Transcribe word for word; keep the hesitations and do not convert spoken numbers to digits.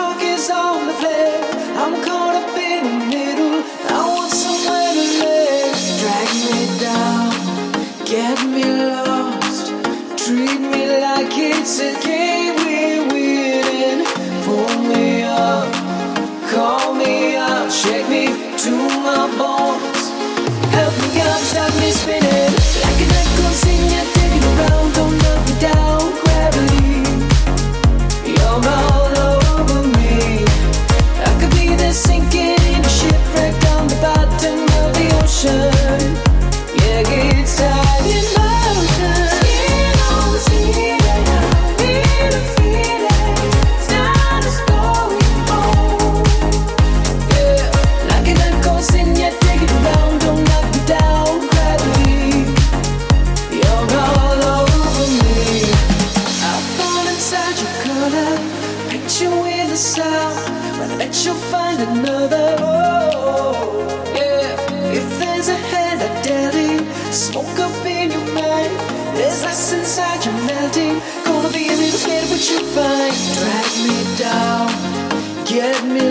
talk is on the play. I'm caught up in the middle. I want somewhere to lay. Drag me down, get me lost. Treat me like it's a game we're winning. Pull me up, call me out, shake me to my bones. Help me out, stop me spinning. Like an echo singer, taking around, don't knock me down. Gravity, you're all over me. I could be there sinking in a shipwreck down the bottom of the ocean. Yeah, get tied in motion. Skin on the sea right now. Feel the feeling. Time is going home. Yeah, like an echo singer, taking around, don't knock me down. Gravity, you're all over me. I fall inside your color, paint you with a sound. When I let you find another, oh, yeah. If there's a head I deli, smoke up in your mind. There's ice inside you melting. Gonna be a little scared what you find. Drag me down, get me